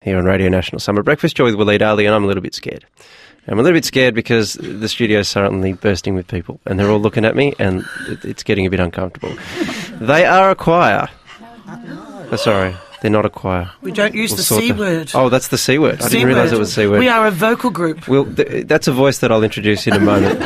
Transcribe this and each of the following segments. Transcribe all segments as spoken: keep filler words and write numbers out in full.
here on Radio National Summer Breakfast. You're with Waleed Ali, and I'm a little bit scared. I'm a little bit scared because the studio is suddenly bursting with people, and they're all looking at me, and it's getting a bit uncomfortable. They are a choir. Oh, sorry, they're not a choir. We don't use We'll the sort C the- word. Oh, that's the C word. I C didn't realise word. it was C word. We are a vocal group. Well, th- that's a voice that I'll introduce in a moment.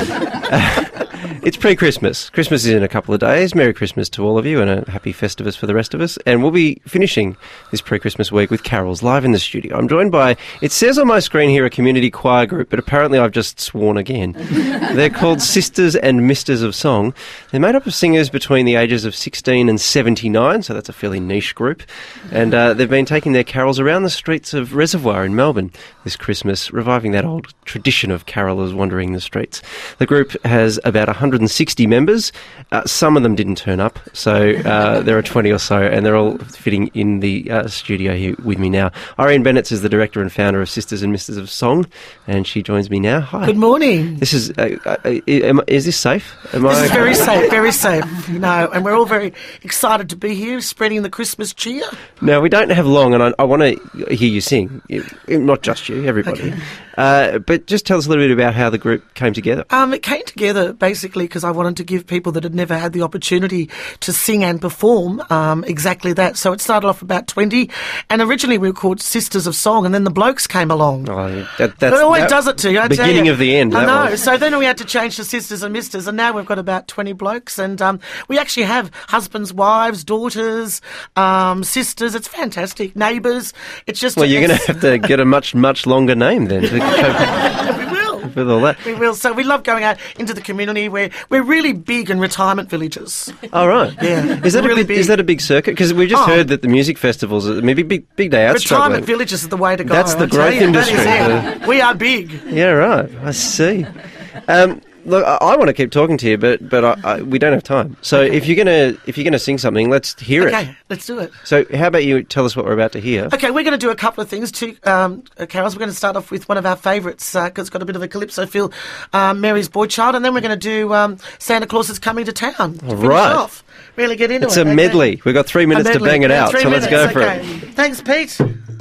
It's pre-Christmas. Christmas is in a couple of days. Merry Christmas to all of you and a happy Festivus for the rest of us. And we'll be finishing this pre-Christmas week with carols live in the studio. I'm joined by, it says on my screen here, a community choir group, but apparently I've just sworn again. They're called Sisters and Misters of Song. They're made up of singers between the ages of sixteen and seventy-nine, so that's a fairly niche group. And uh, they've been taking their carols around the streets of Reservoir in Melbourne this Christmas, reviving that old tradition of carolers wandering the streets. The group has about one hundred sixty members. Uh, some of them didn't turn up, so uh, there are twenty or so, and they're all fitting in the uh, studio here with me now. Irene Bennett is the director and founder of Sisters and Misters of Song, and she joins me now. Hi. Good morning. This is, uh, uh, am, is this safe? Am This I is very safe, very safe. You know, and we're all very excited to be here, spreading the Christmas cheer. Now, we don't have long, and I, I want to hear you sing. Not just you, everybody. Okay. Uh, but just tell us a little bit about how the group came together. Um, it came together basically because I wanted to give people that had never had the opportunity to sing and perform um, exactly that. So it started off about twenty, and originally we were called Sisters of Song, and then the blokes came along. Oh, that, that's It always that, does it to you, I tell beginning you. of the end. I that know. was. So then we had to change to Sisters and Misters, and now we've got about twenty blokes, and um, we actually have husbands, wives, daughters, um, sisters. It's fantastic. Neighbours. It's just. Well, you're going to it's- have to get a much, much longer name then to cope we will. with all that. We will. So we love going out into the community. We're we're really big in retirement villages. All right. Yeah. Is that really a big, big. is that a big circuit? Because we've just Oh. heard that the music festivals, are maybe big, big day out. Retirement struggling. villages is the way to go. That's the I tell growth you. That industry. is it. We are big. Yeah, right. I see. Um, look, I, I want to keep talking to you, but but I, I, we don't have time. So Okay. if you're gonna if you're gonna sing something, let's hear it. Okay, let's do it. So how about you tell us what we're about to hear? Okay, we're going to do a couple of things. Two um, uh, carols. We're going to start off with one of our favourites because it's got a bit of a calypso feel, um, Mary's Boy Child, and then we're going to do um, Santa Claus is Coming to Town. To All finish right. off. Really get into It's it. a okay? medley. We've got three A minutes to medley. bang it Yeah, out, three so let's minutes, go for okay. it. Thanks, Pete.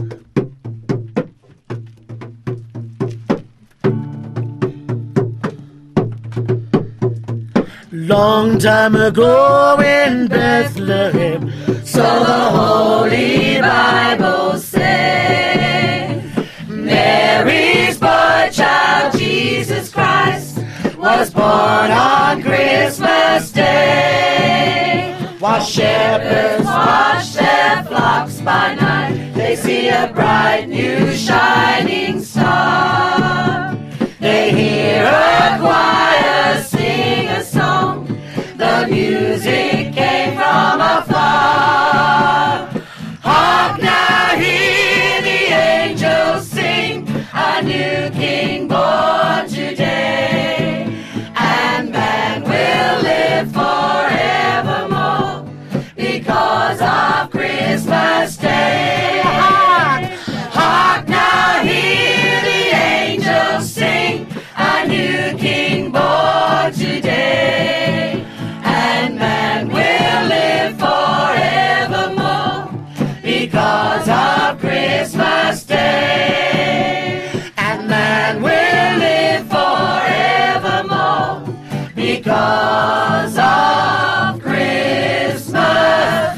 Long time ago in Bethlehem, so the Holy Bible say, Mary's boy child, Jesus Christ, was born on Christmas Day. While shepherds watch their flocks by night, they see a bright new shining star. They hear a choir sing a song, the music came from afar. Hark now, hear the angels sing, a new king born today. And man will live forevermore because of Christmas Day. Hark, hark now, hear the angels sing, a new king born today. And man will live forevermore because of Christmas Day. And man will live forevermore because of Christmas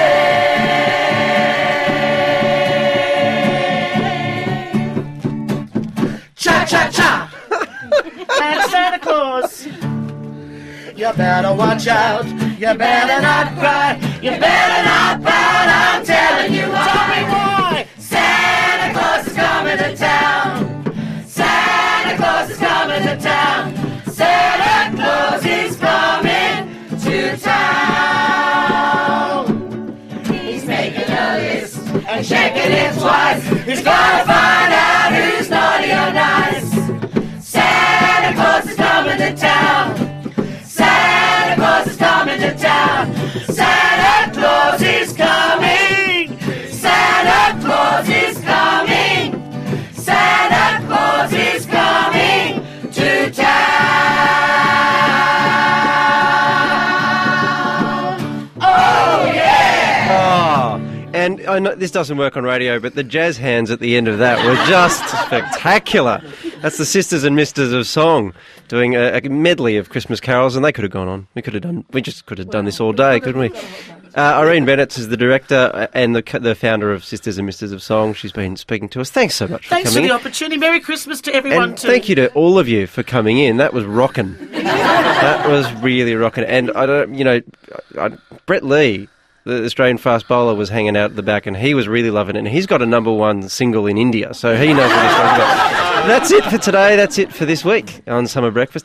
Day. Cha-cha-cha! And Santa Claus, you better watch out, you better not cry, you better not pout, I'm telling you why. Tell me why! Santa Claus is coming to town, Santa Claus is coming to town, Santa Claus is coming to town. He's making a list and checking it twice, he's gonna find out who's naughty or nice. Santa Claus is coming to town, Santa Claus is coming to town, Santa Claus is coming, Santa Claus is coming, Santa Claus is coming to town. Oh yeah! Oh, and uh, I know this doesn't work on radio, but the jazz hands at the end of that were just spectacular. That's the Sisters and Misters of Song doing a, a medley of Christmas carols, and they could have gone on. We could have done. We just could have done this all day, couldn't we? Uh, Irene Bennett is the director and the the founder of Sisters and Misters of Song. She's been speaking to us. Thanks so much for Thanks coming for the in. opportunity. Merry Christmas to everyone And too. thank you to all of you for coming in. That was rocking. That was really rocking. And I don't, you know, I, Brett Lee, the Australian fast bowler, was hanging out at the back, and he was really loving it. And he's got a number one single in India, so he knows what he's talking about. That's it for today. That's it for this week on Summer Breakfast.